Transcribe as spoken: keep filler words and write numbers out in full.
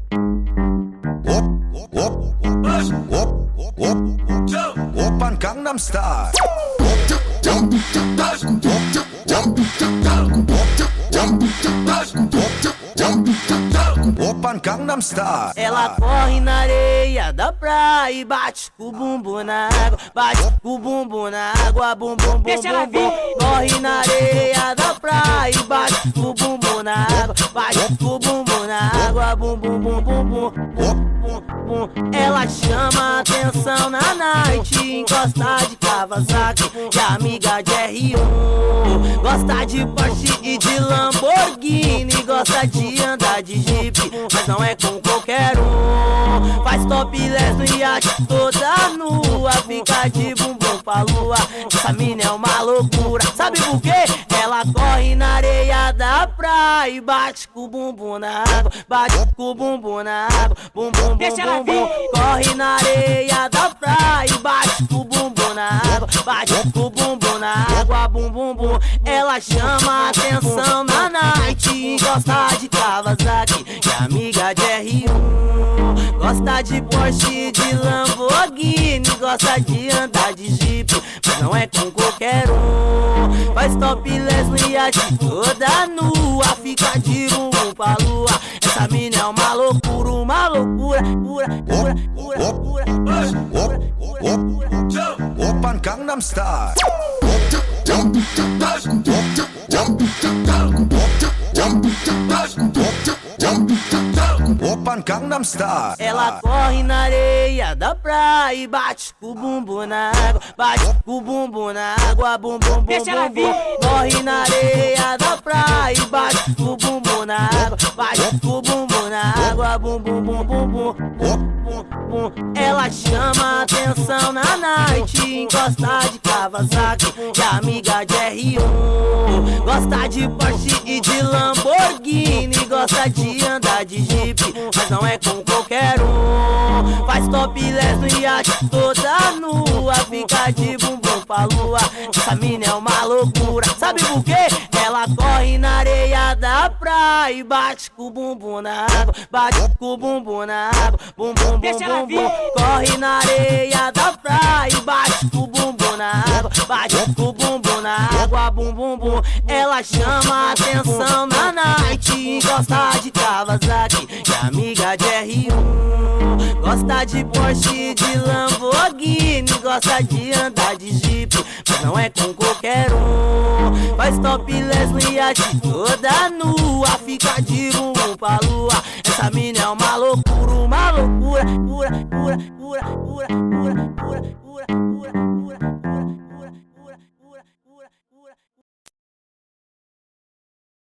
Oppan Gangnam Style. Oppan Gangnam Style. Ela corre na areia da praia e bate com o bumbum na água, bate com o bumbum na água, bum bum bum bum bum. Corre na areia da praia e bate com o bumbum na água, bate com o bumbum na água, bum bum bum bum bum. Ela chama atenção na night, encosta de Kawasaki e amiga de R um. Gosta de Porsche e de Lamborghini, gosta de andar de Jeep, mas não é com qualquer um. Faz topless no iate toda nua, fica de bumbum pra lua. Essa mina é uma loucura, sabe por quê? Ela corre na areia da praia e bate com o bumbum na água, bate com o bumbum na água, bum bum bum bum bum. Corre na areia da praia e bate com o bumbum na água, bate com o bumbum na água, bum bum bum. Ela chama atenção na night, gosta de Kawasaki e amiga de R um. Gosta de Porsche e de Lamborghini, gosta de andar de Jeep, mas não é com qualquer um. Faz topless no iate toda nua, fica de bumbum pra lua. Essa mina é uma loucura, uma loucura, pura, pura, pura, pura, pura, pura, pura. Oppan Gangnam Style. Oppan Gangnam Style. Ela corre na areia da praia e bate com o bumbum na água, bate com o bumbum na água, bum bum bum bum bum. Corre na areia da praia e bate com o bumbum na água, bate com o bumbum na água, bum bum bum bum bum. Ela chama atenção na night, encosta de Kawasaki e amiga de R um. Gosta de Porsche e de Lamborghini, gosta de andar de Jeep, mas não é com qualquer um. Faz topless no iate toda nua, fica de bumbum pra lua. Essa mina é uma loucura, sabe por quê? Ela corre na areia da praia e bate com o bumbum na água, bate com o bumbum na água, bum bum bum bum bum. Corre na areia da praia e bate com o bumbum na água, bate com o bumbum na água, bum bum bum. Ela chama atenção na night, gosta de Kawasaki e amiga de R um. Gosta de Porsche e de Lamborghini, gosta de andar de Jeep, mas não é com qualquer um. Faz topless no iate toda nua, fica de bumbum pra lua. Essa mina é uma loucura, uma loucura, pura, pura, pura.